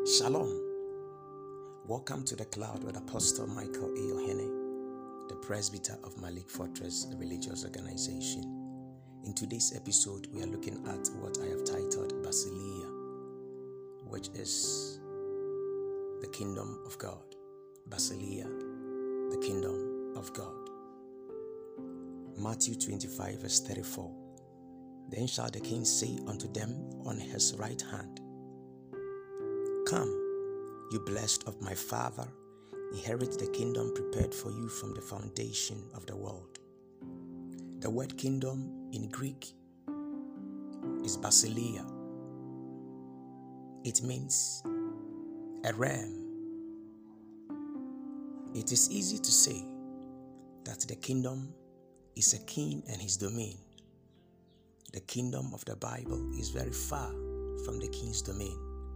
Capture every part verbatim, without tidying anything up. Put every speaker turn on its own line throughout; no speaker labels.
Shalom. Welcome to the Cloud with Apostle Michael A. Ohene, the presbyter of Malik Fortress Religious Organization. In today's episode, we are looking at what I have titled Basileia, which is the kingdom of God. Basileia, the kingdom of God. Matthew twenty-five, verse thirty-four. Then shall the king say unto them on his right hand, Come, you blessed of my Father, inherit the kingdom prepared for you from the foundation of the world. The word kingdom in Greek is basileia. It means a realm. It is easy to say that the kingdom is a king and his domain. The kingdom of the Bible is very far from the king's domain.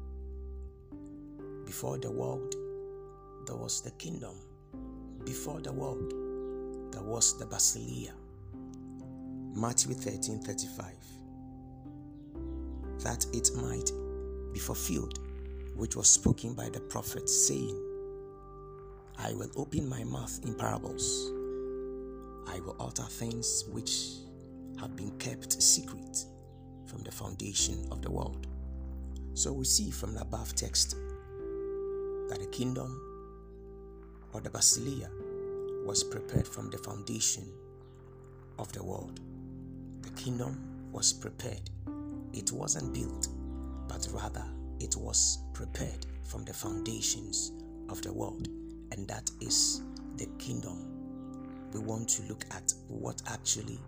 Before the world, there was the kingdom. Before the world, there was the basileia. Matthew thirteen thirty-five. That it might be fulfilled, which was spoken by the prophet, saying, I will open my mouth in parables. I will utter things which have been kept secret from the foundation of the world. So we see from the above text that the kingdom or the basileia was prepared from the foundation of the world. The kingdom was prepared. It wasn't built, but rather it was prepared from the foundations of the world. And that is the kingdom. We want to look at what actually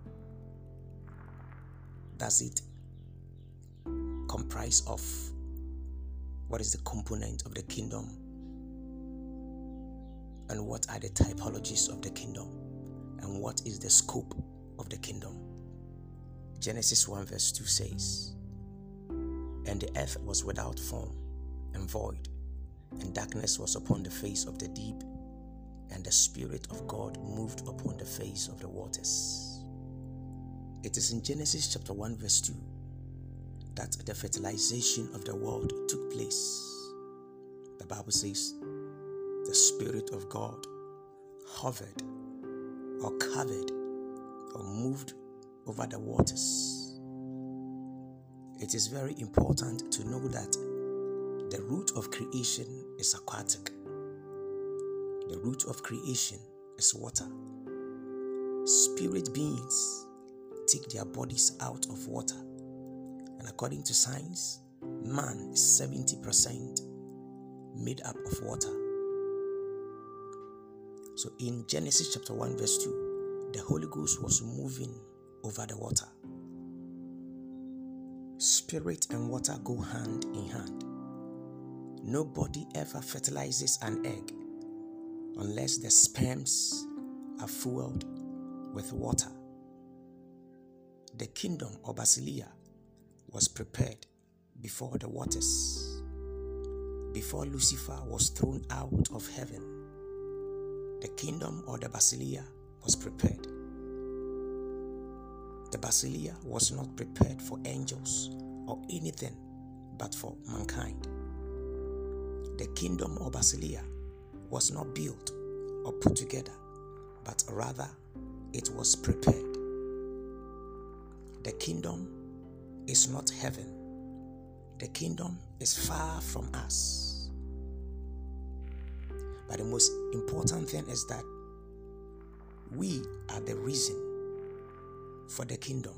does it comprise of. What is the component of the kingdom? And what are the typologies of the kingdom? And what is the scope of the kingdom? Genesis one verse two says, And the earth was without form and void, and darkness was upon the face of the deep, and the Spirit of God moved upon the face of the waters. It is in Genesis chapter one verse two that the fertilization of the world took place. The Bible says the Spirit of God hovered or covered or moved over the waters. It is very important to know that the root of creation is aquatic. The root of creation is water. Spirit beings take their bodies out of water. And according to science, man is seventy percent made up of water. So in Genesis chapter one verse two, the Holy Ghost was moving over the water. Spirit and water go hand in hand. Nobody ever fertilizes an egg unless the sperms are fueled with water. The kingdom or basileia was prepared before the waters. Before Lucifer was thrown out of heaven, the kingdom or the basileia was prepared. The basileia was not prepared for angels or anything but for mankind. The kingdom or basileia was not built or put together, but rather it was prepared. The kingdom is not heaven. The kingdom is far from us. But the most important thing is that we are the reason for the kingdom.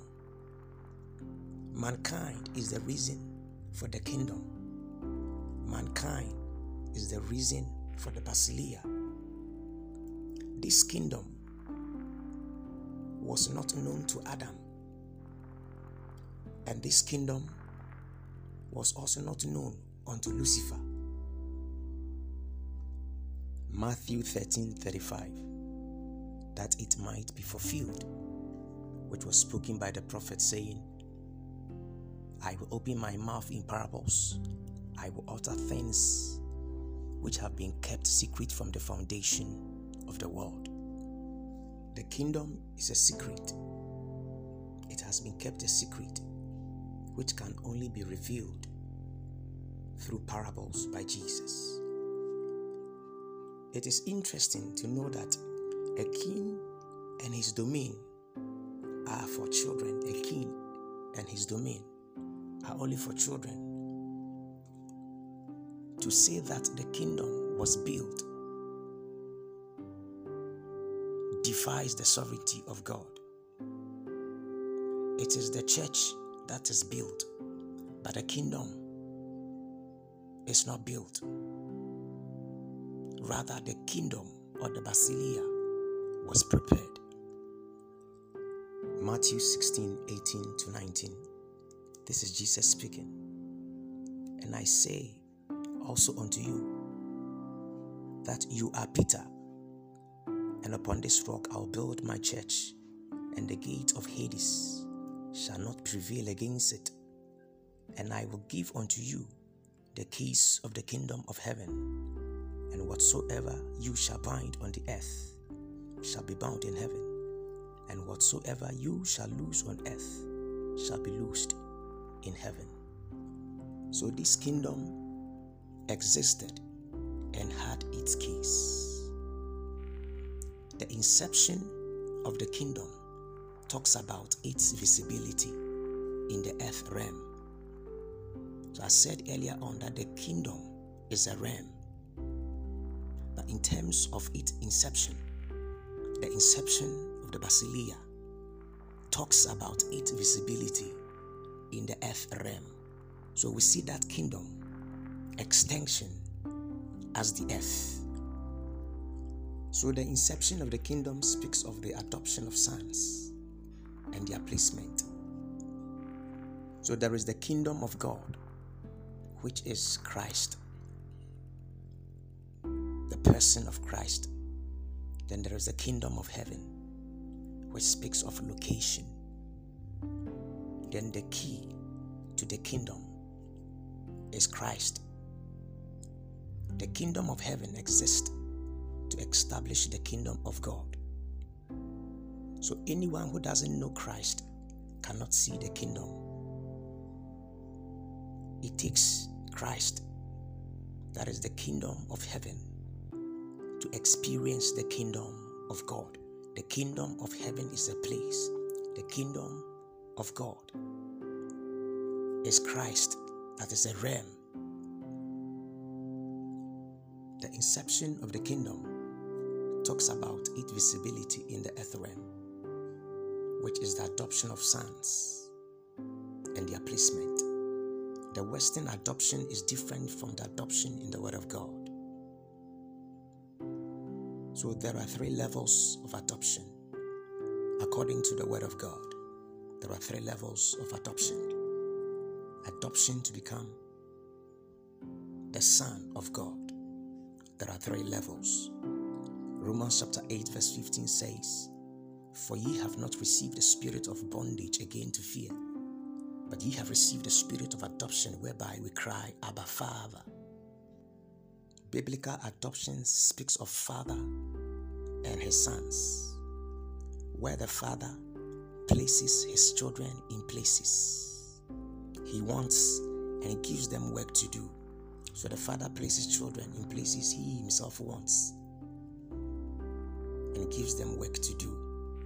Mankind is the reason for the kingdom. Mankind is the reason for the basileia. This kingdom was not known to Adam. And this kingdom was also not known unto Lucifer. Matthew thirteen thirty-five. That it might be fulfilled, which was spoken by the prophet, saying, I will open my mouth in parables. I will utter things which have been kept secret from the foundation of the world. The kingdom is a secret. It has been kept a secret which can only be revealed through parables by Jesus. It is interesting to know that a king and his domain are for children. A king and his domain are only for children. To say that the kingdom was built defies the sovereignty of God. It is the church that is built, but the kingdom is not built. Rather, the kingdom or the basileia was prepared. Matthew sixteen, eighteen to nineteen. This is Jesus speaking. And I say also unto you that you are Peter, and upon this rock I'll build my church, and the gate of Hades shall not prevail against it. And I will give unto you the keys of the kingdom of heaven. And whatsoever you shall bind on the earth shall be bound in heaven, and whatsoever you shall loose on earth shall be loosed in heaven. So this kingdom existed and had its keys. The inception of the kingdom talks about its visibility in the earth realm. So I said earlier on that the kingdom is a realm. But in terms of its inception, the inception of the basileia talks about its visibility in the earth realm. So we see that kingdom extension as the earth. So the inception of the kingdom speaks of the adoption of sons and their placement. So there is the kingdom of God, which is Christ, the person of Christ. Then there is the kingdom of heaven, which speaks of location. Then the key to the kingdom is Christ. The kingdom of heaven exists to establish the kingdom of God. So anyone who doesn't know Christ cannot see the kingdom. It takes Christ, that is the kingdom of heaven, to experience the kingdom of God. The kingdom of heaven is a place. The kingdom of God is Christ, that is a realm. The inception of the kingdom talks about its visibility in the earth realm, which is the adoption of sons and their placement. The Western adoption is different from the adoption in the Word of God. So there are three levels of adoption according to the Word of God. There are three levels of adoption. Adoption to become the Son of God. There are three levels. Romans chapter eight verse fifteen says, "For ye have not received the spirit of bondage again to fear, but ye have received the spirit of adoption, whereby we cry, Abba, Father." Biblical adoption speaks of Father and his sons, where the Father places his children in places he wants and he gives them work to do. So the Father places children in places he himself wants and gives them work to do.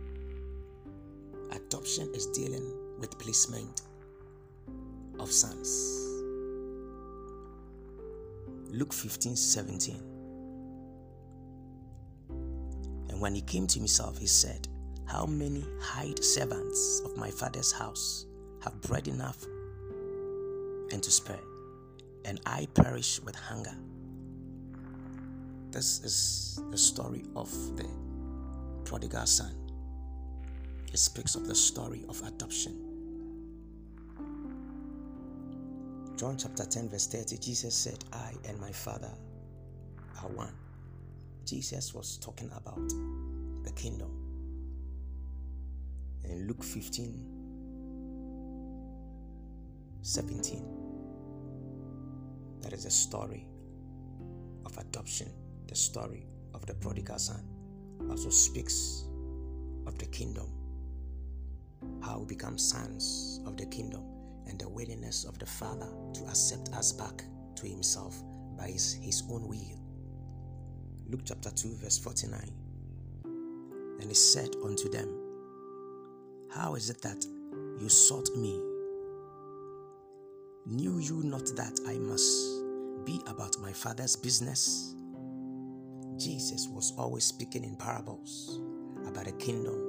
Adoption is dealing with placement of sons. Luke fifteen seventeen. And when he came to himself, he said, "How many hired servants of my father's house have bread enough and to spare, and I perish with hunger?" This is the story of the prodigal son. It speaks of the story of adoption. John chapter ten verse thirty, Jesus said, "I and my Father are one." Jesus was talking about the kingdom. In Luke fifteen seventeen, that is a story of adoption. The story of the prodigal son also speaks of the kingdom, how we become sons of the kingdom, and the willingness of the Father to accept us back to unto himself by his, his own will. Luke chapter two verse forty-nine. And he said unto them, how is it that you sought me? Knew you not that I must be about my Father's business? Jesus was always speaking in parables about a kingdom.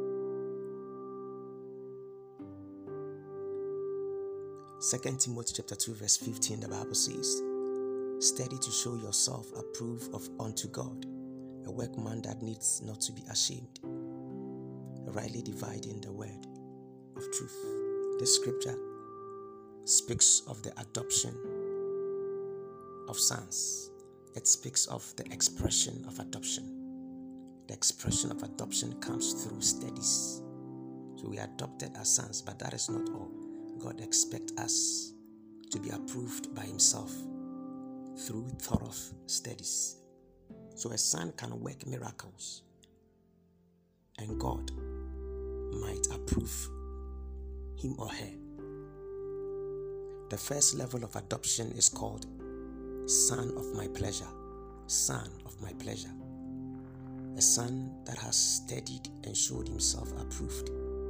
Second Timothy chapter two verse fifteen, the Bible says, study to show yourself approved of unto God, a workman that needs not to be ashamed, rightly dividing the word of truth. This scripture speaks of the adoption of sons. It speaks of the expression of adoption. The expression of adoption comes through studies. So we are adopted as sons, but that is not all. God expects us to be approved by himself through thorough studies. So a son can work miracles, and God might approve him or her. The first level of adoption is called son of my pleasure. Son of my pleasure. A son that has studied and showed himself approved.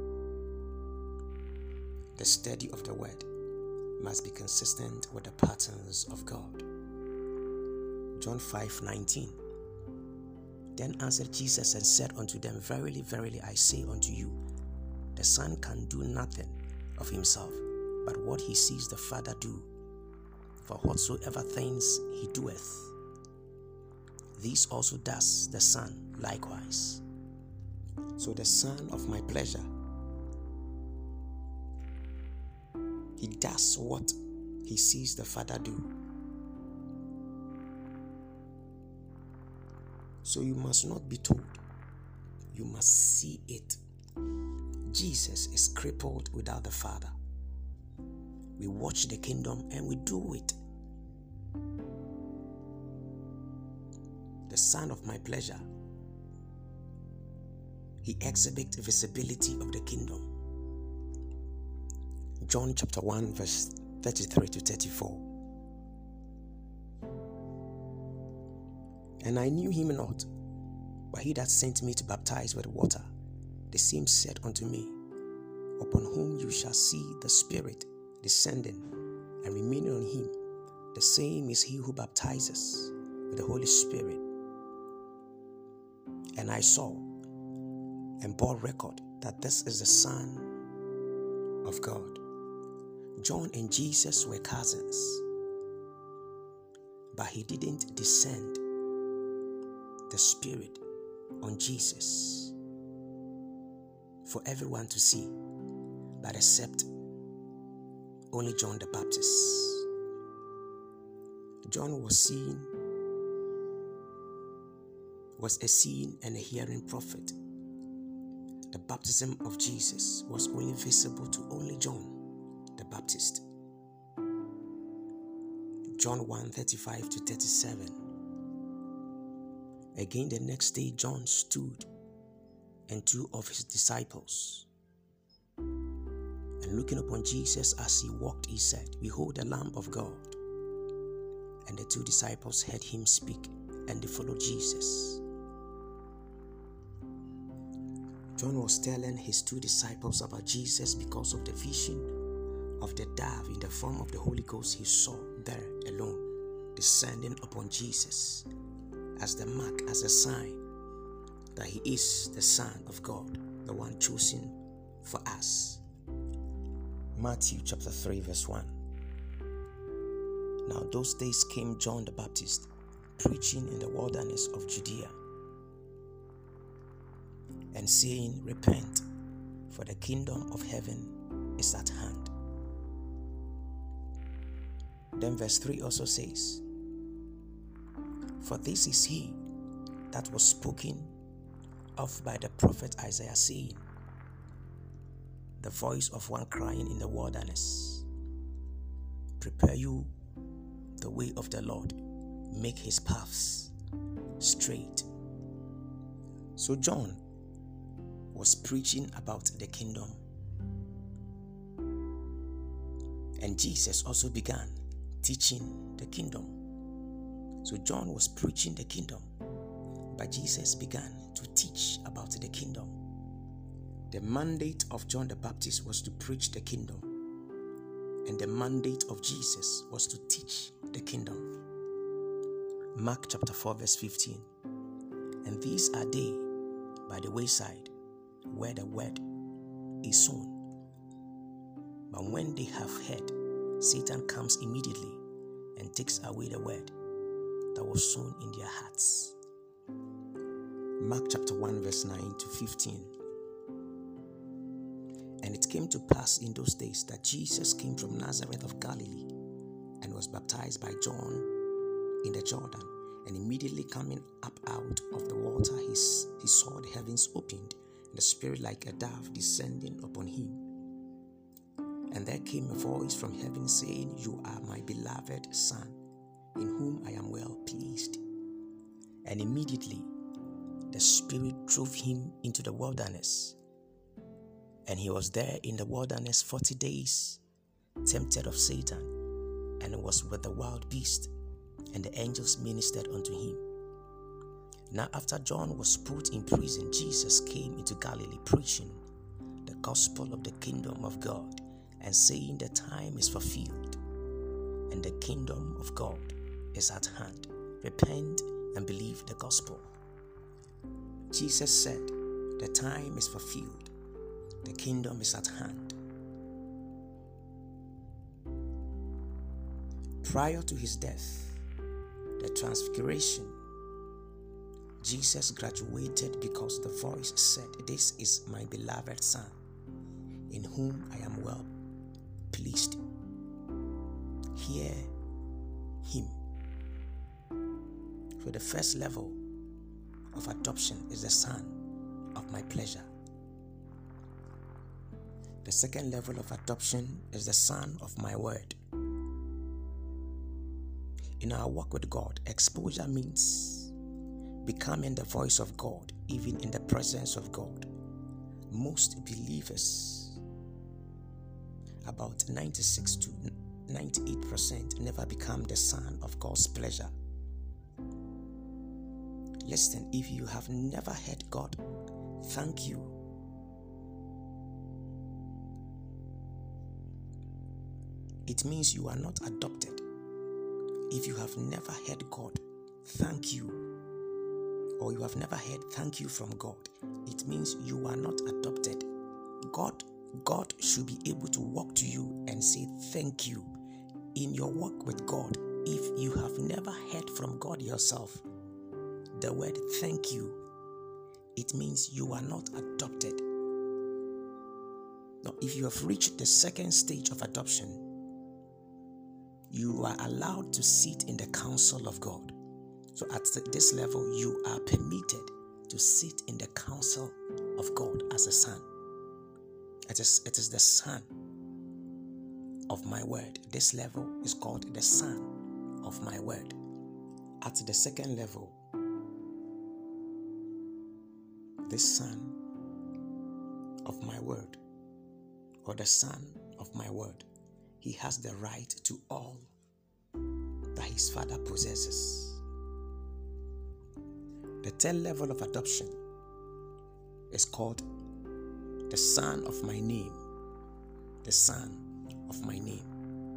The study of the word must be consistent with the patterns of God. John five nineteen. Then answered Jesus and said unto them, verily, verily, I say unto you, the Son can do nothing of himself, but what he sees the Father do. For whatsoever things he doeth, these also does the Son likewise. So the Son of my pleasure, he does what he sees the Father do. So you must not be told, you must see it. Jesus is crippled without the Father. We watch the kingdom and we do it. The Son of my pleasure, he exhibits visibility of the kingdom. John chapter one verse thirty-three to thirty-four. And I knew him not, but he that sent me to baptize with water, the same said unto me, upon whom you shall see the Spirit descending and remaining on him, the same is he who baptizes with the Holy Spirit. And I saw and bore record that this is the Son of God. John and Jesus were cousins, but he didn't descend the Spirit on Jesus for everyone to see, but except only John the Baptist. John was seen, was a seeing and a hearing prophet. The baptism of Jesus was only visible to only John the Baptist. John one thirty-five to thirty-seven. Again the next day John stood, and two of his disciples, and looking upon Jesus as he walked, he said, behold the Lamb of God. And the two disciples heard him speak, and they followed Jesus. John was telling his two disciples about Jesus because of the vision of the dove in the form of the Holy Ghost he saw there alone, descending upon Jesus as the mark, as a sign that he is the Son of God, the one chosen for us. Matthew chapter three verse one. Now those days came John the Baptist, preaching in the wilderness of Judea, and saying, repent, for the kingdom of heaven is at hand. Then verse three also says, for this is he that was spoken of by the prophet Isaiah, saying, the voice of one crying in the wilderness, prepare you the way of the Lord, make his paths straight. So John was preaching about the kingdom, and Jesus also began teaching the kingdom. So John was preaching the kingdom, but Jesus began to teach about the kingdom. The mandate of John the Baptist was to preach the kingdom, and the mandate of Jesus was to teach the kingdom. Mark chapter four verse fifteen. And these are they by the wayside, where the word is sown. But when they have heard, Satan comes immediately and takes away the word that was sown in their hearts. Mark chapter one verse nine to fifteen. And it came to pass in those days that Jesus came from Nazareth of Galilee and was baptized by John in the Jordan. And immediately coming up out of the water, he, he saw the heavens opened, and the Spirit like a dove descending upon him. And there came a voice from heaven saying, You are my beloved Son, in whom I am well pleased. And immediately the Spirit drove him into the wilderness. And he was there in the wilderness forty days, tempted of Satan, and was with the wild beast, and the angels ministered unto him. Now after John was put in prison, Jesus came into Galilee, preaching the gospel of the kingdom of God, and saying, The time is fulfilled, and the kingdom of God is at hand. Repent and believe the gospel. Jesus said, The time is fulfilled, the kingdom is at hand. Prior to his death, the transfiguration, Jesus graduated because the voice said, This is my beloved Son, in whom I am well pleased. Hear him. So the first level of adoption is the Son of my pleasure. The second level of adoption is the Son of my word. In our walk with God, exposure means becoming the voice of God, even in the presence of God. Most believers, about ninety-six to ninety-eight percent, never become the son of God's pleasure. Listen, if you have never heard God, thank you. It means you are not adopted. If you have never heard God, thank you. Or you have never heard thank you from God, it means you are not adopted. God, God should be able to walk to you and say thank you. In your walk with God, if you have never heard from God yourself, the word thank you, it means you are not adopted. Now, if you have reached the second stage of adoption, you are allowed to sit in the counsel of God. So at this level, you are permitted to sit in the counsel of God as a son. It is, it is the Son of my word. This level is called the Son of my word. At the second level, this Son of my word, or the Son of my word, he has the right to all that his Father possesses. The third level of adoption is called the Son of my name. The Son of my name.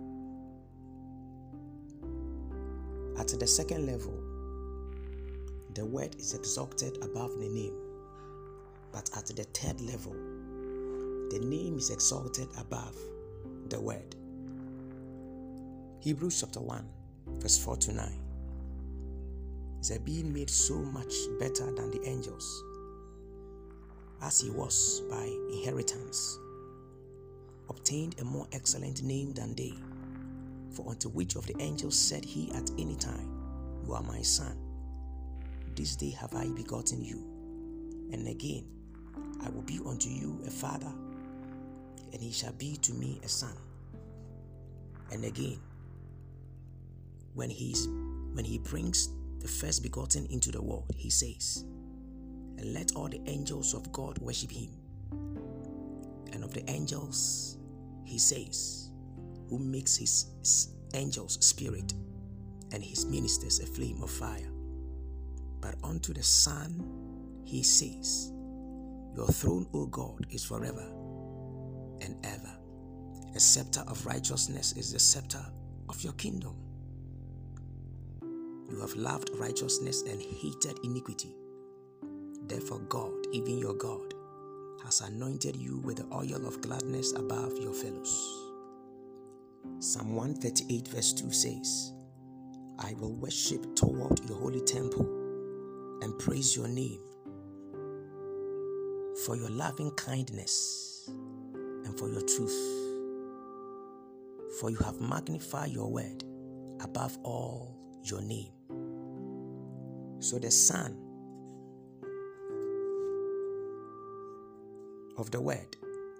At the second level, the word is exalted above the name. But at the third level, the name is exalted above the word. Hebrews chapter one, verse four to nine. Is a being made so much better than the angels, as he was by inheritance, obtained a more excellent name than they. For unto which of the angels said he at any time, You are my son, this day have I begotten you. And again, I will be unto you a father, and he shall be to me a son. And again, when he's when he brings the first begotten into the world, he says, And let all the angels of God worship him. And of the angels, he says, Who makes his angels spirit, and his ministers a flame of fire. But unto the Son he says, Your throne, O God, is forever and ever. A scepter of righteousness is the scepter of your kingdom. You have loved righteousness and hated iniquity. Therefore God, even your God, has anointed you with the oil of gladness above your fellows. Psalm one thirty-eight verse two says, I will worship toward your holy temple and praise your name for your loving kindness and for your truth. For you have magnified your word above all your name. So the Son of the word,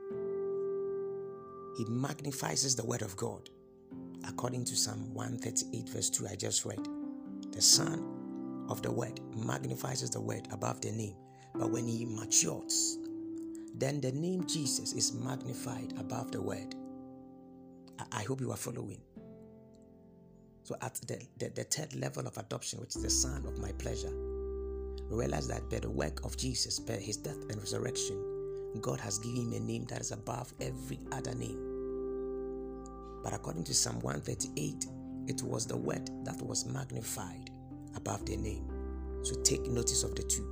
he magnifies the word of God. According to Psalm one thirty-eight verse two I just read, the Son of the word magnifies the word above the name. But when he matures, then the name Jesus is magnified above the word. I, I hope you are following. So at the, the, the third level of adoption, which is the Son of my pleasure, we realize that by the work of Jesus, by his death and resurrection, God has given him a name that is above every other name. But according to Psalm one thirty-eight, it was the word that was magnified above the name. So take notice of the two.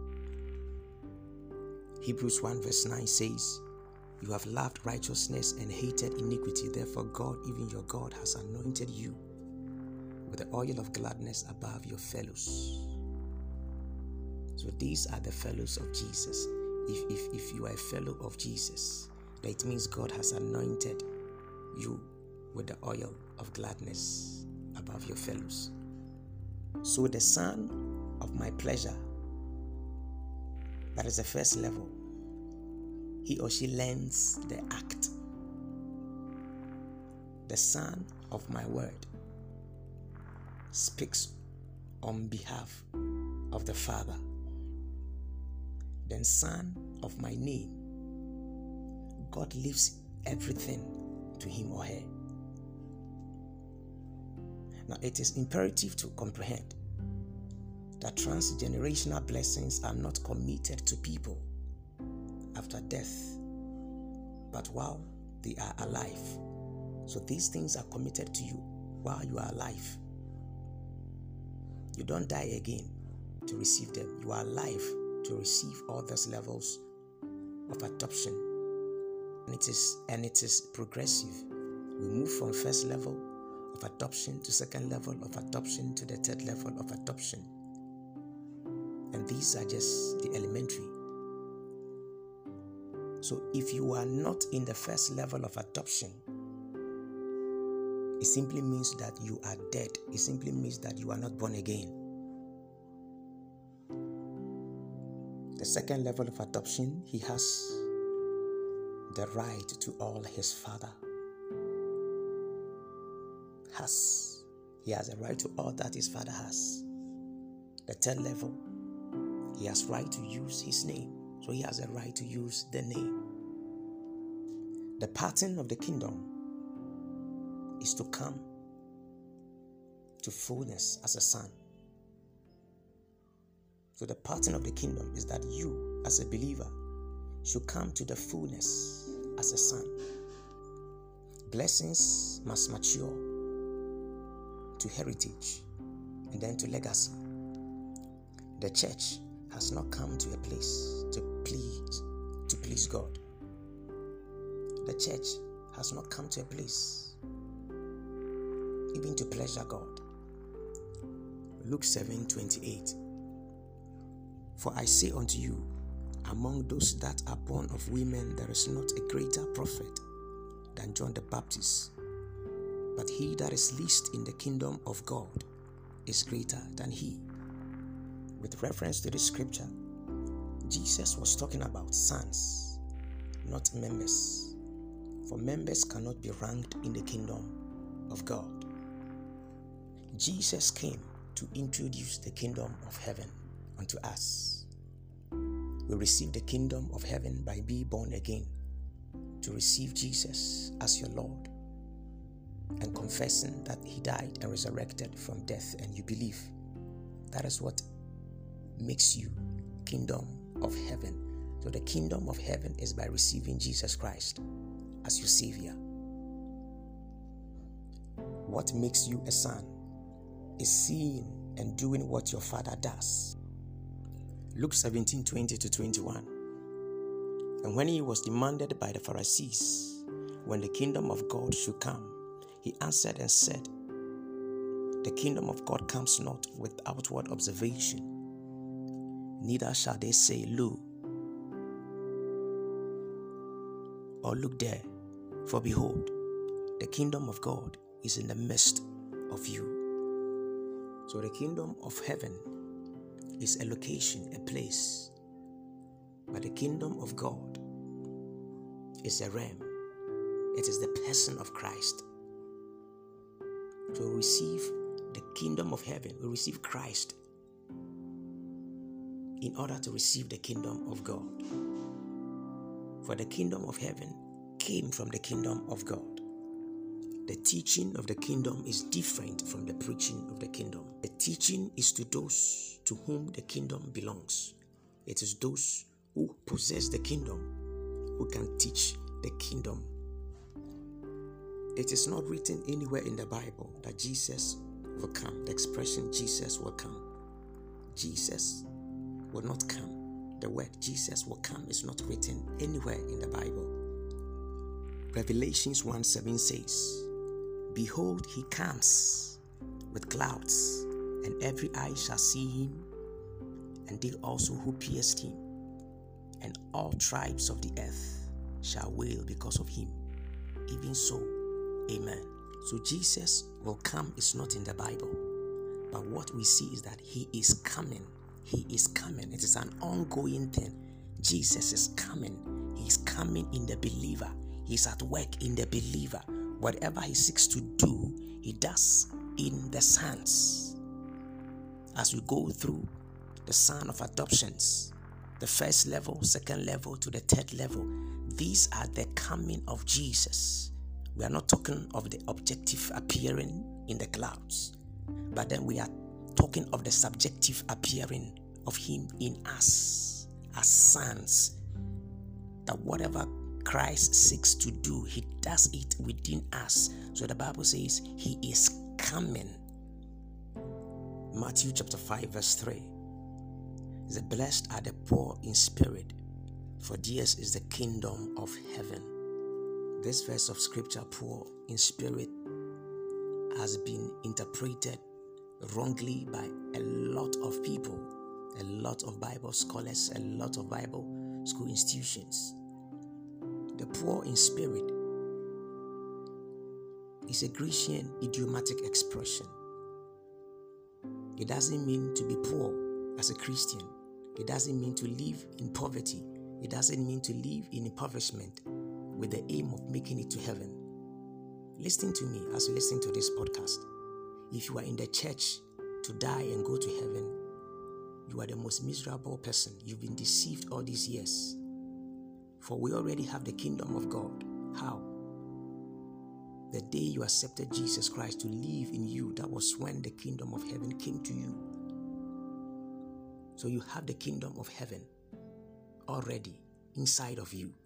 Hebrews one verse nine says, You have loved righteousness and hated iniquity. Therefore God, even your God, has anointed you with the oil of gladness above your fellows. So these are the fellows of Jesus. If, if, if you are a fellow of Jesus, that means God has anointed you with the oil of gladness above your fellows. So the Son of my pleasure, that is the first level. He or she learns the act. The Son of my word speaks on behalf of the Father. Then Son of my name, God leaves everything to him or her. Now it is imperative to comprehend that transgenerational blessings are not committed to people after death, but while they are alive. So these things are committed to you while you are alive. You don't die again to receive them. You are alive to receive all those levels of adoption. And it is and it is progressive. We move from first level of adoption to second level of adoption to the third level of adoption. And these are just the elementary. So if you are not in the first level of adoption, it simply means that you are dead. It simply means that you are not born again. The second level of adoption, he has the right to all his father has. He has a right to all that his father has. The third level, he has right to use his name. So he has a right to use the name. The pattern of the kingdom is to come to fullness as a son. So the pattern of the kingdom is that you, as a believer, should come to the fullness as a son. Blessings must mature to heritage and then to legacy. The church has not come to a place to please to please God. The church has not come to a place even to pleasure God. Luke seven twenty-eight. For I say unto you, among those that are born of women, there is not a greater prophet than John the Baptist. But he that is least in the kingdom of God is greater than he. With reference to this scripture, Jesus was talking about sons, not members. For members cannot be ranked in the kingdom of God. Jesus came to introduce the kingdom of heaven unto us. We receive the kingdom of heaven by being born again, to receive Jesus as your Lord. and confessing that he died and resurrected from death, and you believe, that is what makes you kingdom of heaven. So the kingdom of heaven is by receiving Jesus Christ as your Savior. What makes you a son is seeing and doing what your Father does. Luke seventeen, twenty to twenty-one. And when he was demanded by the Pharisees when the kingdom of God should come, he answered and said, the kingdom of God comes not with outward observation, neither shall they say, lo, or look there, for behold, the kingdom of God is in the midst of you. So the kingdom of heaven is a location, a place. But the kingdom of God is a realm. It is the person of Christ. To receive the kingdom of heaven, we receive Christ in order to receive the kingdom of God. For the kingdom of heaven came from the kingdom of God. The teaching of the kingdom is different from the preaching of the kingdom. The teaching is to those to whom the kingdom belongs. It is those who possess the kingdom who can teach the kingdom. It is not written anywhere in the Bible that Jesus will come. The expression Jesus will come. Jesus will not come. The word Jesus will come is not written anywhere in the Bible. Revelations one seven says, behold, he comes with clouds, and every eye shall see him, and they also who pierced him, and all tribes of the earth shall wail because of him. Even so, amen. So Jesus will come is not in the Bible, but what we see is that he is coming. He is coming. It is an ongoing thing. Jesus is coming. He is coming in the believer. He is at work in the believer. Whatever he seeks to do, he does in the sons. As we go through the son of adoptions, the first level, second level to the third level, these are the coming of Jesus. We are not talking of the objective appearing in the clouds, but then we are talking of the subjective appearing of him in us as sons. That whatever Christ seeks to do, he does it within us. So the Bible says he is coming. Matthew chapter five verse three. It says, blessed are the poor in spirit, for theirs is the kingdom of heaven. This verse of scripture, poor in spirit, has been interpreted wrongly by a lot of people, a lot of Bible scholars, a lot of Bible school institutions. The poor in spirit is a Grecian idiomatic expression. It doesn't mean to be poor as a Christian. It doesn't mean to live in poverty. It doesn't mean to live in impoverishment with the aim of making it to heaven. Listen to me as you listen to this podcast. If you are in the church to die and go to heaven, you are the most miserable person. You've been deceived all these years. For we already have the kingdom of God. How? The day you accepted Jesus Christ to live in you, that was when the kingdom of heaven came to you. So you have the kingdom of heaven already inside of you.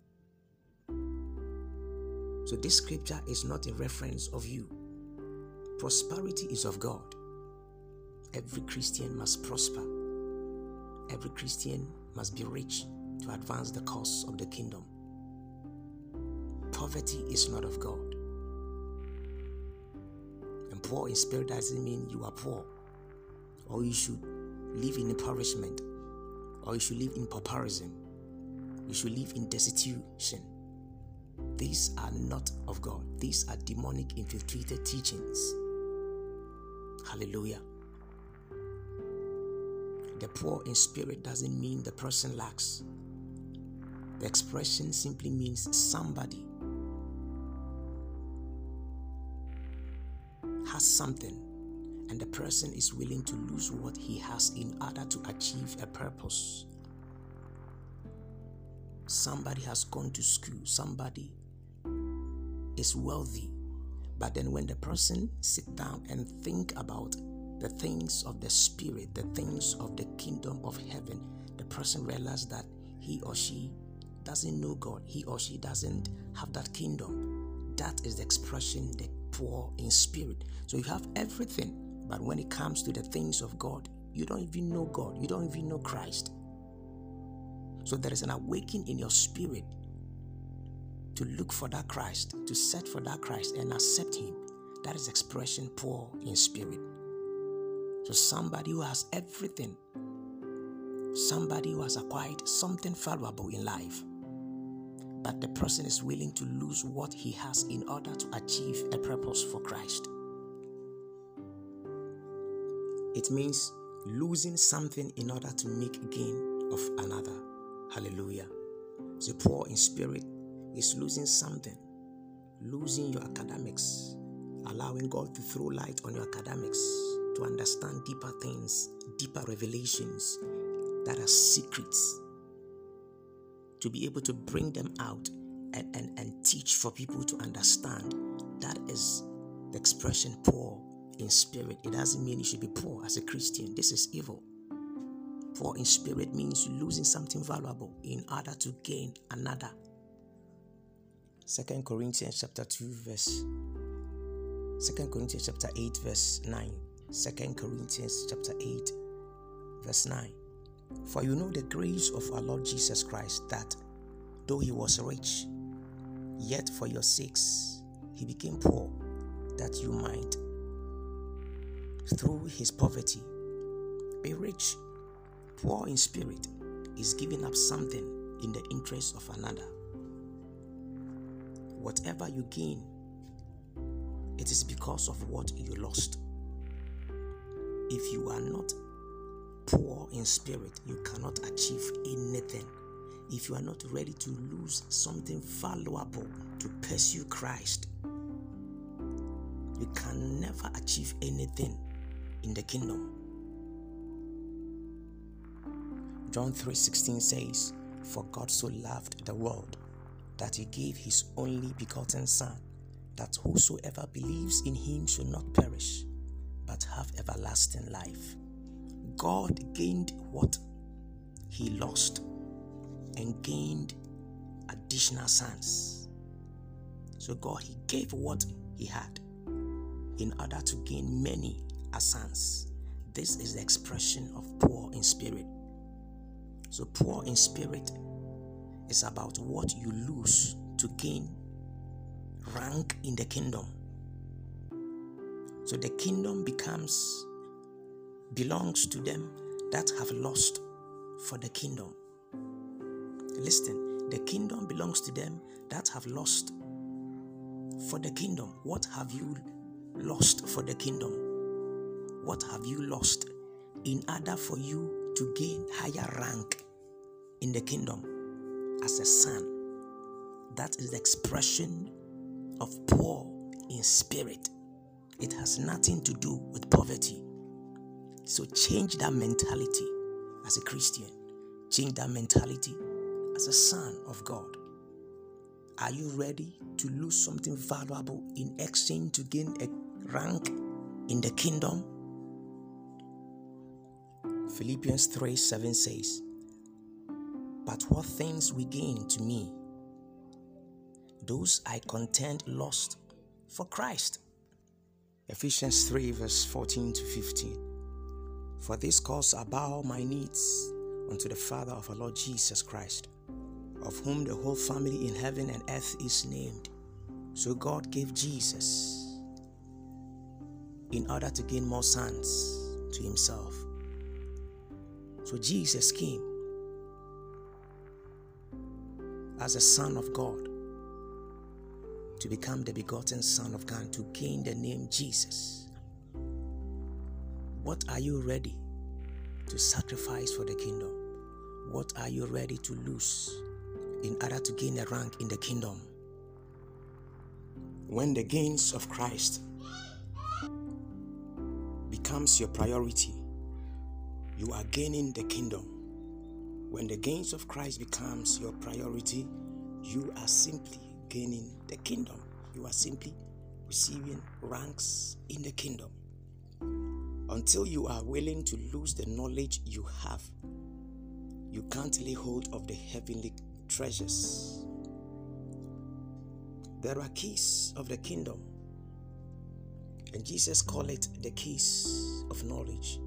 So this scripture is not a reference of you. Prosperity is of God. Every Christian must prosper. Every Christian must be rich to advance the cause of the kingdom. Poverty is not of God. And poor in spirit doesn't mean you are poor, or you should live in impoverishment, or you should live in pauperism. You should live in destitution. These are not of God. These are demonic infiltrated teachings. Hallelujah. The poor in spirit doesn't mean the person lacks. The expression simply means somebody has something and the person is willing to lose what he has in order to achieve a purpose. Somebody has gone to school. Somebody is wealthy, But then when the person sit down and think about the things of the spirit, the things of the kingdom of heaven, the person realizes that he or she doesn't know God. He or she doesn't have that kingdom. That is the expression, the poor in spirit. So you have everything, but when it comes to the things of God, you don't even know God. You don't even know Christ. So there is an awakening in your spirit to look for that Christ, to search for that Christ and accept him. That is expression poor in spirit. So somebody who has everything, somebody who has acquired something valuable in life, but the person is willing to lose what he has in order to achieve a purpose for Christ. It means losing something in order to make gain of another. Hallelujah. So poor in spirit is losing something, losing your academics, allowing God to throw light on your academics, to understand deeper things, deeper revelations that are secrets, to be able to bring them out and, and, and teach for people to understand. That is the expression poor in spirit. It doesn't mean you should be poor as a Christian. This is evil. Poor in spirit means losing something valuable in order to gain another. Second Corinthians chapter two verse Second Corinthians chapter eight verse nine. Second Corinthians chapter eight verse nine. For you know the grace of our Lord Jesus Christ, that though he was rich, yet for your sakes he became poor, that you might through his poverty be rich. Poor in spirit is giving up something in the interest of another. Whatever you gain, it is because of what you lost. If you are not poor in spirit, you cannot achieve anything. If you are not ready to lose something valuable to pursue Christ, you can never achieve anything in the kingdom. John three sixteen says, for God so loved the world that he gave his only begotten Son, that whosoever believes in him should not perish, but have everlasting life. God gained what he lost and gained additional sons. So God, he gave what he had in order to gain many as sons. This is the expression of poor in spirit. So poor in spirit is about what you lose to gain rank in the kingdom. So the kingdom becomes, belongs to them that have lost for the kingdom. Listen, the kingdom belongs to them that have lost for the kingdom. What have you lost for the kingdom? What have you lost in order for you to gain higher rank in the kingdom as a son? That is the expression of poor in spirit. It has nothing to do with poverty. So change that mentality as a Christian. Change that mentality as a son of God. Are you ready to lose something valuable in exchange to gain a rank in the kingdom? Philippians three seven says, but what things we gain to me, those I contend lost for Christ. Ephesians three verse fourteen to fifteen. For this cause I bow my knees unto the Father of our Lord Jesus Christ, of whom the whole family in heaven and earth is named. So God gave Jesus in order to gain more sons to himself. So Jesus came as a son of God to become the begotten Son of God, to gain the name Jesus. What are you ready to sacrifice for the kingdom? What are you ready to lose in order to gain a rank in the kingdom? When the gains of Christ becomes your priority, you are gaining the kingdom. When the gains of Christ becomes your priority, you are simply gaining the kingdom. You are simply receiving ranks in the kingdom. Until you are willing to lose the knowledge you have, you can't lay hold of the heavenly treasures. There are keys of the kingdom, and Jesus called it the keys of knowledge.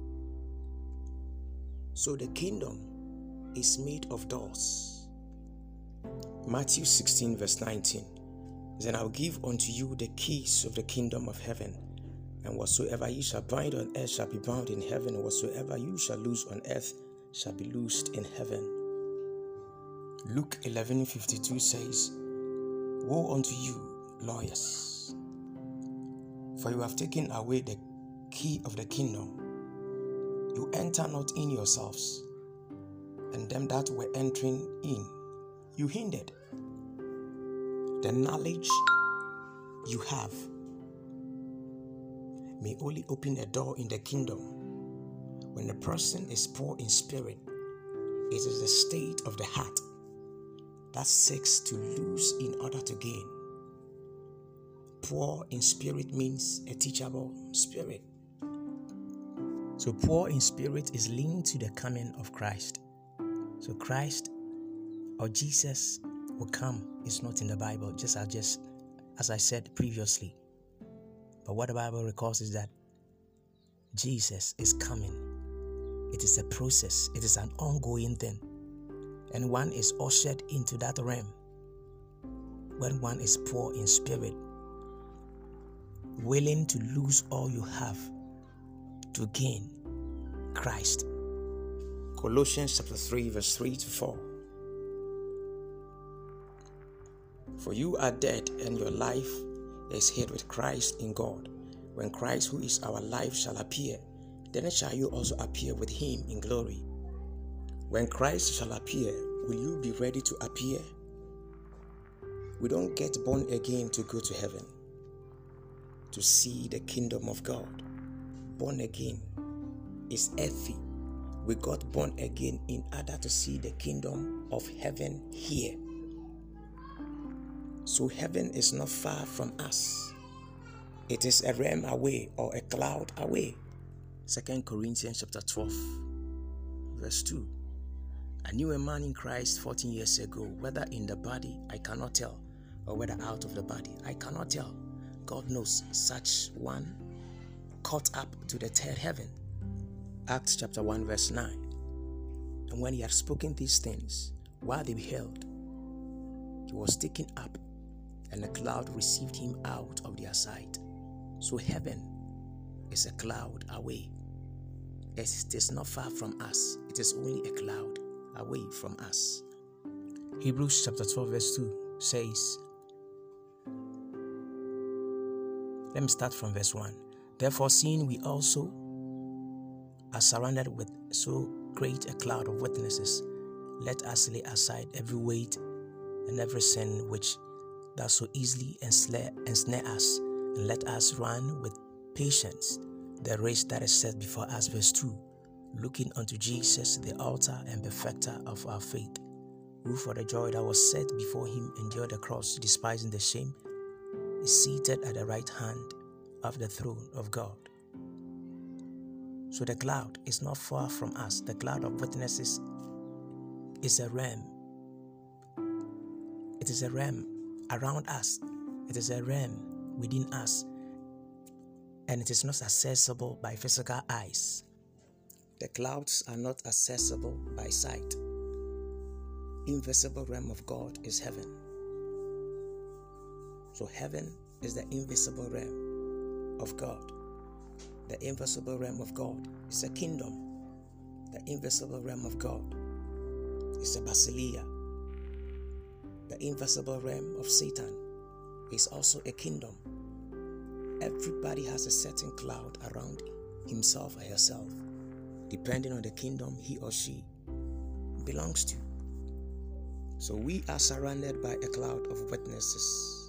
So the kingdom is made of doors. Matthew sixteen verse nineteen. Then I'll give unto you the keys of the kingdom of heaven, and whatsoever you shall bind on earth shall be bound in heaven, and whatsoever you shall loose on earth shall be loosed in heaven. Luke eleven fifty-two says, Woe unto you, lawyers, for you have taken away the key of the kingdom. You enter not in yourselves, and them that were entering in you hindered. The knowledge you have may only open a door in the kingdom when the person is poor in spirit. It is the state of the heart that seeks to lose in order to gain. Poor in spirit means a teachable spirit. So poor in spirit is linked to the coming of Christ. So Christ or Jesus will come is not in the Bible, just as just as I said previously. But what the Bible records is that Jesus is coming. It is a process. It is an ongoing thing. And one is ushered into that realm when one is poor in spirit, willing to lose all you have to gain Christ. Colossians chapter three verse three to four. For you are dead, and your life is hid with Christ in God. When Christ, who is our life, shall appear, then shall you also appear with him in glory. When Christ shall appear, will you be ready to appear? We don't get born again to go to heaven, to see the kingdom of God. Born again is earthy. We got born again in order to see the kingdom of heaven here. So heaven is not far from us. It is a realm away or a cloud away. Second Corinthians chapter twelve, verse two. I knew a man in Christ fourteen years ago, whether in the body, I cannot tell, or whether out of the body, I cannot tell. God knows, such one caught up to the third heaven. Acts chapter one, verse nine. And when he had spoken these things, while they beheld, he was taken up, and the cloud received him out of their sight. So heaven is a cloud away. It is not far from us. It is only a cloud away from us. Hebrews chapter twelve verse two says, let me start from verse one. Therefore, seeing we also are surrounded with so great a cloud of witnesses, let us lay aside every weight and every sin which does so easily ensnare, ensnare us, and let us run with patience the race that is set before us. Verse two, looking unto Jesus, the author and perfecter of our faith, who for the joy that was set before him endured the cross, despising the shame, is seated at the right hand of the throne of God. So the cloud is not far from us. The cloud of witnesses is a realm. It is a realm around us. It is a realm within us. And it is not accessible by physical eyes. The clouds are not accessible by sight. Invisible realm of God is heaven. So heaven is the invisible realm of God. The invisible realm of God is a kingdom. The invisible realm of God is a basileia. The invisible realm of Satan is also a kingdom. Everybody has a certain cloud around himself or herself, depending on the kingdom he or she belongs to. So we are surrounded by a cloud of witnesses.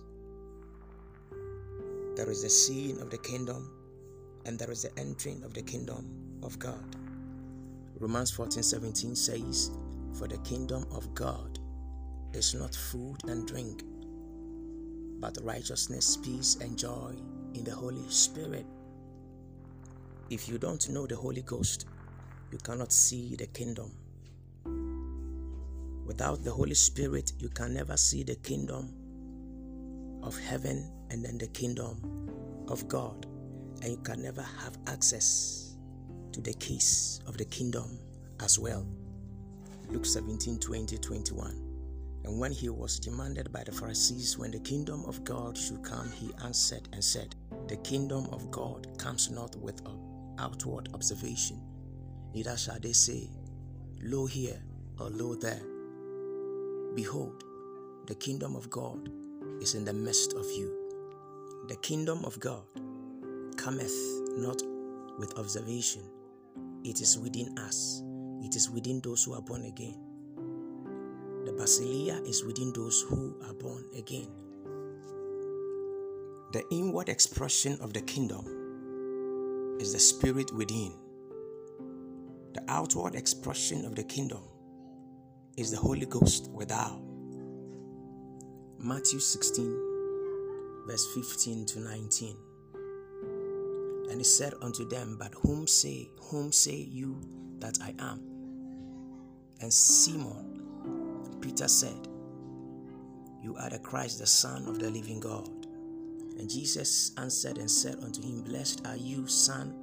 There is the seeing of the kingdom, and there is the entering of the kingdom of God. Romans fourteen seventeen says, for the kingdom of God is not food and drink, but righteousness, peace, and joy in the Holy Spirit. If you don't know the Holy Ghost, you cannot see the kingdom. Without the Holy Spirit, you can never see the kingdom of heaven and then the kingdom of God. And you can never have access to the keys of the kingdom as well. Luke seventeen, twenty, twenty-one. And when he was demanded by the Pharisees when the kingdom of God should come, he answered and said, the kingdom of God comes not with outward observation, neither shall they say, lo here or lo there. Behold, the kingdom of God is in the midst of you. The kingdom of God cometh not with observation. It is within us. It is within those who are born again. The basileia is within those who are born again. The inward expression of the kingdom is the spirit within. The outward expression of the kingdom is the Holy Ghost without. Matthew sixteen, verse fifteen to nineteen. And he said unto them, but whom say, whom say you that I am? And Simon Peter said, you are the Christ, the Son of the living God. And Jesus answered and said unto him, blessed are you, son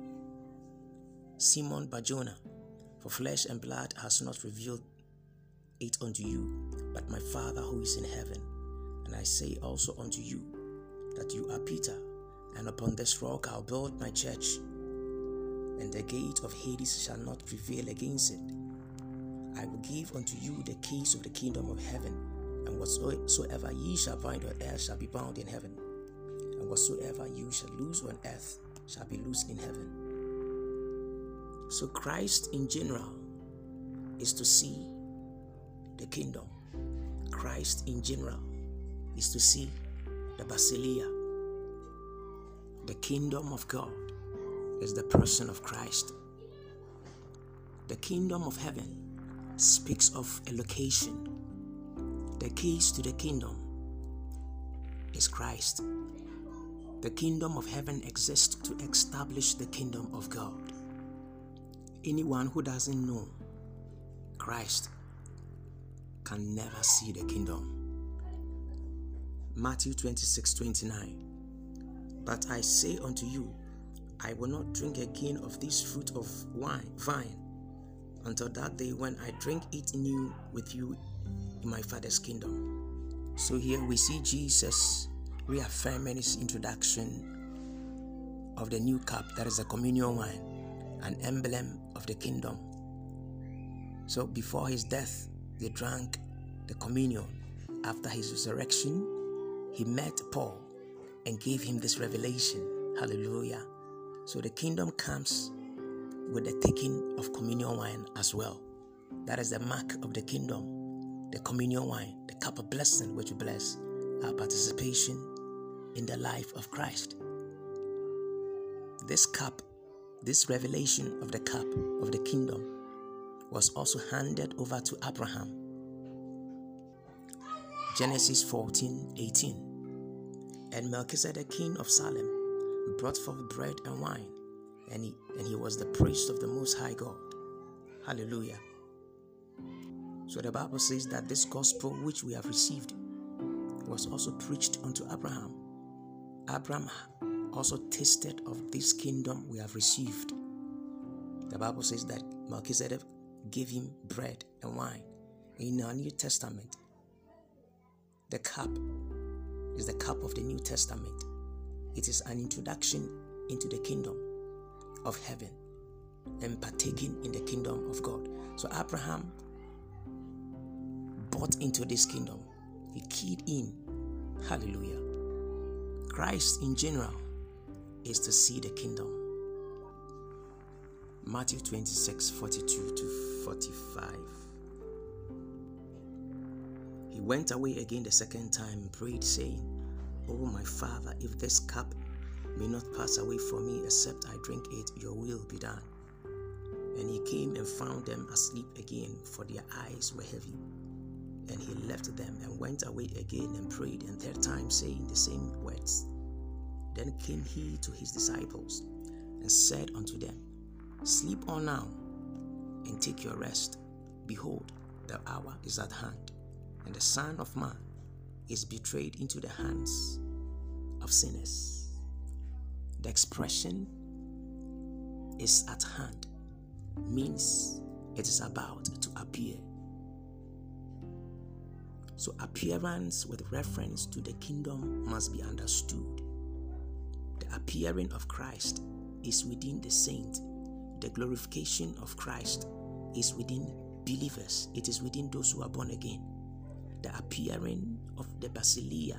Simon Barjona, for flesh and blood has not revealed it unto you, but my Father who is in heaven. And I say also unto you that you are Peter, and upon this rock I'll build my church, and the gate of Hades shall not prevail against it. I will give unto you the keys of the kingdom of heaven, and whatsoever ye shall bind on earth shall be bound in heaven, and whatsoever you shall loose on earth shall be loosed in heaven. So Christ in general is to see the kingdom. Christ in general is to see the basileia. The kingdom of God is the person of Christ. The kingdom of heaven speaks of a location. The keys to the kingdom is Christ. The kingdom of heaven exists to establish the kingdom of God. Anyone who doesn't know Christ can never see the kingdom. Matthew twenty-six, twenty-nine. But I say unto you, I will not drink again of this fruit of wine, vine, until that day when I drink it new with you in my Father's kingdom. So here we see Jesus reaffirming his introduction of the new cup, that is the communion wine, an emblem of the kingdom. So before his death, they drank the communion. After his resurrection, he met Paul and gave him this revelation. Hallelujah. So the kingdom comes with the taking of communion wine as well. That is the mark of the kingdom, the communion wine, the cup of blessing which we bless, our participation in the life of Christ. This cup, this revelation of the cup of the kingdom was also handed over to Abraham. Genesis fourteen, eighteen. And Melchizedek, king of Salem, brought forth bread and wine, and he, and he was the priest of the Most High God. Hallelujah. So the Bible says that this gospel which we have received was also preached unto Abraham. Abraham also tasted of this kingdom we have received. The Bible says that Melchizedek gave him bread and wine. In our New Testament, the cup is the cup of the New Testament. It is an introduction into the kingdom of heaven and partaking in the kingdom of God. So Abraham bought into this kingdom. He keyed in. Hallelujah. Christ in general is to see the kingdom. Matthew twenty-six, forty-two to forty-five. He went away again the second time and prayed, saying, O my Father, if this cup may not pass away from me except I drink it, your will be done. And he came and found them asleep again, for their eyes were heavy. And he left them and went away again and prayed, and third time saying the same words. Then came he to his disciples and said unto them, Sleep on now, and take your rest. Behold, the hour is at hand, and the Son of Man is betrayed into the hands of sinners. The expression is at hand means it is about to appear. So appearance with reference to the kingdom must be understood. The appearing of Christ is within the saint. The glorification of Christ is within believers. It is within those who are born again. The appearing of the Basileia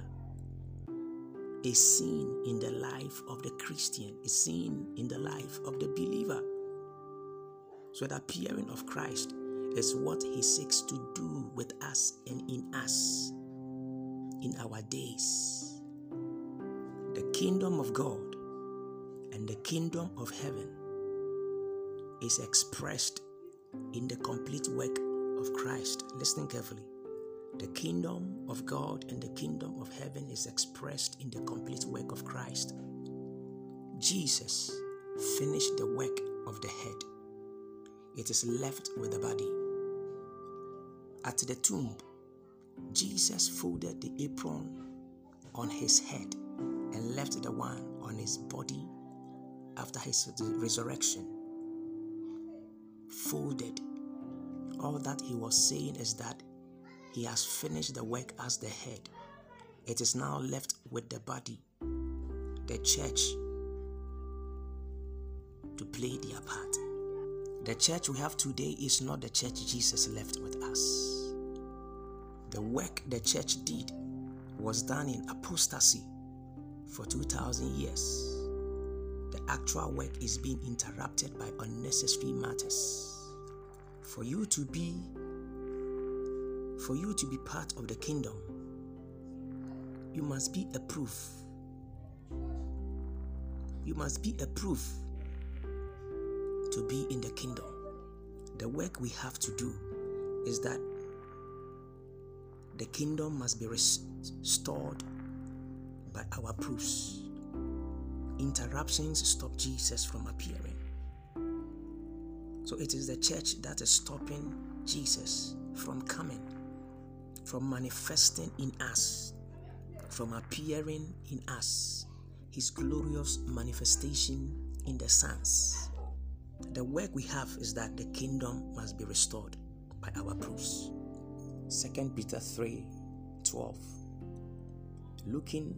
is seen in the life of the Christian, is seen in the life of the believer. So the appearing of Christ is what he seeks to do with us and in us in our days. The kingdom of God and the kingdom of heaven is expressed in the complete work of Christ. Listen carefully. The kingdom of God and the kingdom of heaven is expressed in the complete work of Christ. Jesus finished the work of the head. It is left with the body. At the tomb, Jesus folded the apron on his head and left the one on his body after his resurrection. Folded. All that he was saying is that he has finished the work as the head. It is now left with the body, the church, to play their part. The church we have today is not the church Jesus left with us. The work the church did was done in apostasy for two thousand years. The actual work is being interrupted by unnecessary matters. For you to be, for you to be part of the kingdom, you must be a proof. You must be a proof to be in the kingdom. The work we have to do is that the kingdom must be restored by our proofs. Interruptions stop Jesus from appearing. So it is the church that is stopping Jesus from coming, from manifesting in us, from appearing in us, his glorious manifestation in the sons. The work we have is that the kingdom must be restored by our proofs. Second Peter three twelve. Looking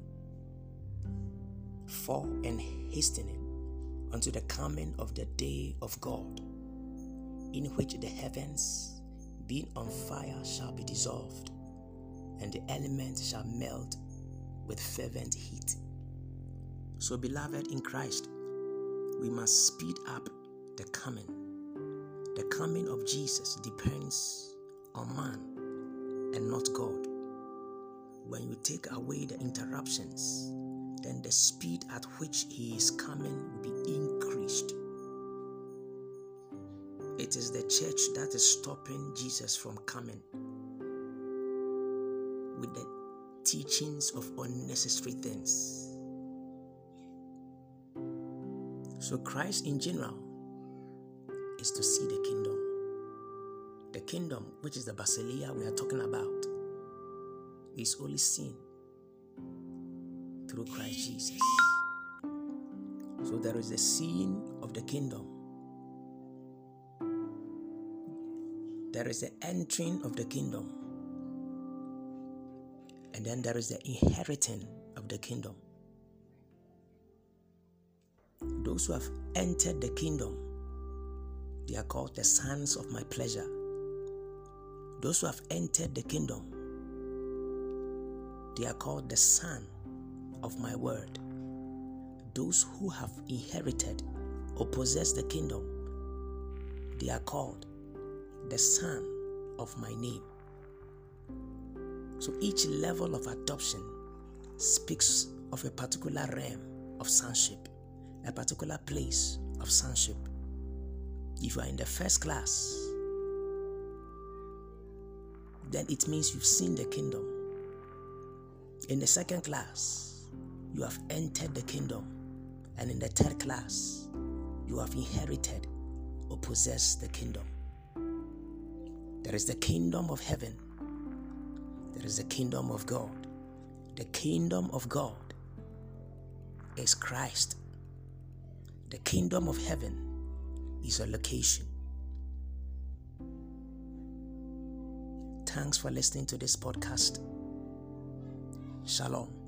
for and hastening unto the coming of the day of God, in which the heavens, being on fire, shall be dissolved, and the elements shall melt with fervent heat. So, beloved in Christ, we must speed up the coming. The coming of Jesus depends on man and not God. When you take away the interruptions, then the speed at which he is coming will be increased. It is the church that is stopping Jesus from coming with the teachings of unnecessary things. So Christ in general is to see the kingdom. The kingdom, which is the Basileia we are talking about, is only seen through Christ Jesus. So there is the seeing of the kingdom. There is the entering of the kingdom. And then there is the inheriting of the kingdom. Those who have entered the kingdom, they are called the sons of my pleasure. Those who have entered the kingdom, they are called the son of my word. Those who have inherited or possess the kingdom, they are called the son of my name. So each level of adoption speaks of a particular realm of sonship, a particular place of sonship. If you are in the first class, then it means you've seen the kingdom. In the second class, you have entered the kingdom. And in the third class, you have inherited or possessed the kingdom. There is the kingdom of heaven. There is the kingdom of God. The kingdom of God is Christ. The kingdom of heaven is a location. Thanks for listening to this podcast. Shalom.